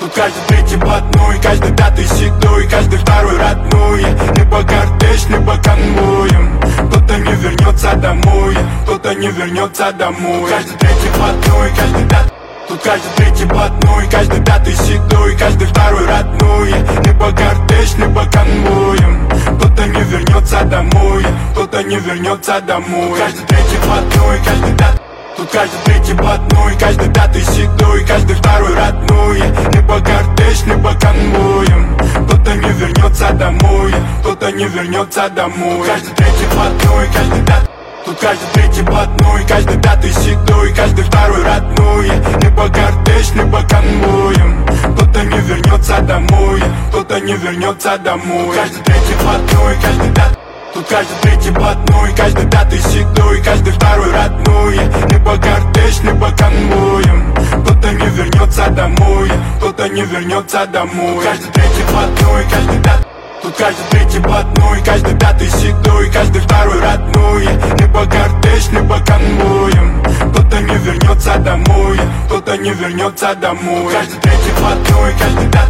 Тут каждый третий блатной, каждый пятый седой, каждый второй родной. Либо кортеж, либо конвоем. Кто-то не вернется домой, кто-то не вернется домой. Каждый третий блатной, каждый пятый. Тут каждый третий блатной, каждый пятый седой, каждый второй родной. Либо кортеж, либо конвоем. Кто-то не вернется домой, кто-то не вернется домой. Каждый третий блатной, каждый пятый. Тут каждый третий блатной, каждый пятый седой, каждый второй родной. Либо кортеж, либо конвоем. Кто-то не вернется домой, кто-то не вернется домой. Каждый третий блатной, каждый пятый. Тут каждый третий блатной, каждый пятый седой, каждый второй родной. Либо кортеж, либо конвоем. Кто-то не вернется домой, кто-то не вернется домой. Каждый третий блатной, каждый пятый. Тут каждый третий блатной, каждый пятый седой, каждый второй родной. Либо кортеж, либо конвоем. Кто-то не вернется домой, кто-то не вернется домой. Каждый третий блатной, каждый пятый. Тут каждый третий блатной, каждый пятый седой, каждый второй родной. Либо кортеж, либо конвоем. Кто-то не вернется домой, кто-то не вернется домой. Каждый третий блатной, каждый пятый.